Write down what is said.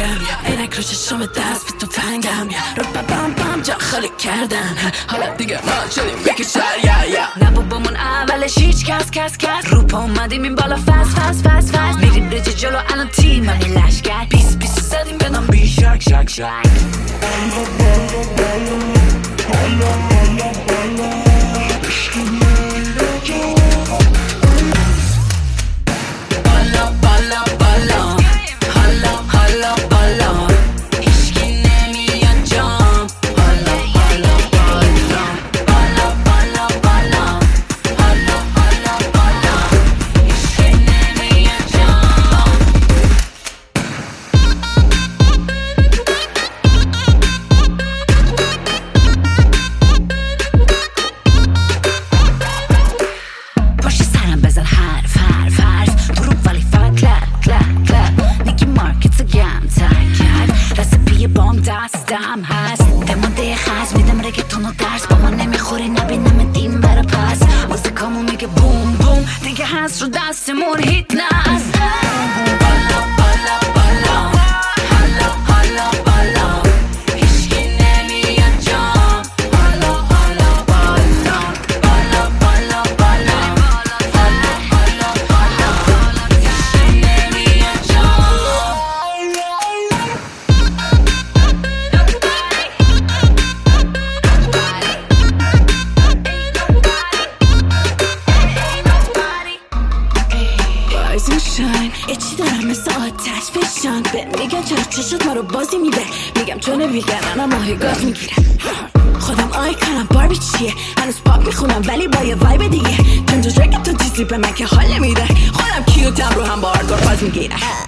رنگم عینک رو چشم دست به تو فنگم رو بم بم جا خالی کردن حالا دیگه ما شدیم بکی شر نه بابامون اولش هیچ کس رو پا اومدیم این بالا فس میریم رجی جلو الان تیم همین لشگر پیس زدیم به نام بی شک حرف دروغ ولی فقط کلپ نگی مارکت گم تر کرد رسپی بام دستم هست دمانده خز میدم رگتون و درس با ما نمیخوری نبینم دیم برا پس موزیکامو میگه بوم بوم دیگه هست رو دستمون هیت نست چی دارم مثل آتش فشان میگم چرا چشت ما رو بازی میده میگم چون ویگنم ماهی گاز میگیره خودم آیکانم باربی چیه هنوز پاپ میخونم ولی با یه وایب دیگه چون تو رگت تو چیزی به من که حال نمیده خودم کیوتم رو هم با آرگار باز میگیره